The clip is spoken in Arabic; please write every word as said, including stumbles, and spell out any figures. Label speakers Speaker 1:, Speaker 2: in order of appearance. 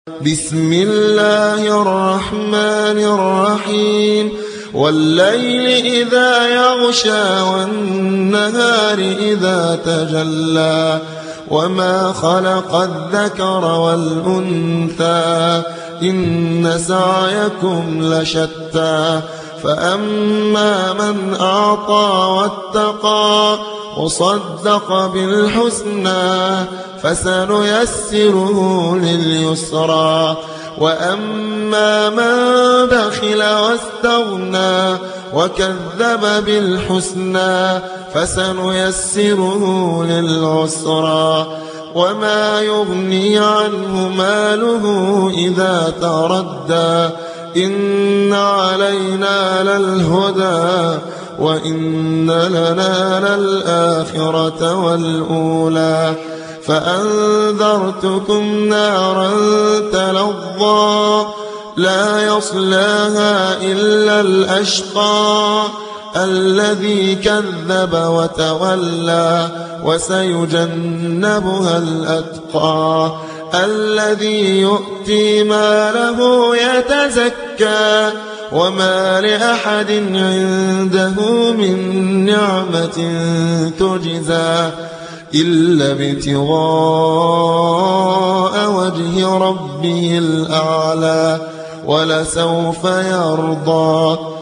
Speaker 1: بسم الله الرحمن الرحيم والليل إذا يغشى والنهار إذا تجلى وما خلق الذكر والأنثى إن سعيكم لشتى فأما من أعطى واتقى وصدق بالحسنى فسنيسره لليسرى وأما من بخل واستغنى وكذب بالحسنى فسنيسره للعسرى وما يغني عنه ماله إذا تردى إن علينا للهدى وإن لنا للآخرة والأولى فأنذرتكم نارا تلظى لا يصلاها إلا الأشقى الذي كذب وتولى وسيجنبها الأتقى الذي يؤتي ماله يتزكى وما لأحد عنده من نعمة تجزى إلا ابتغاء وجه ربه الأعلى ولسوف يرضى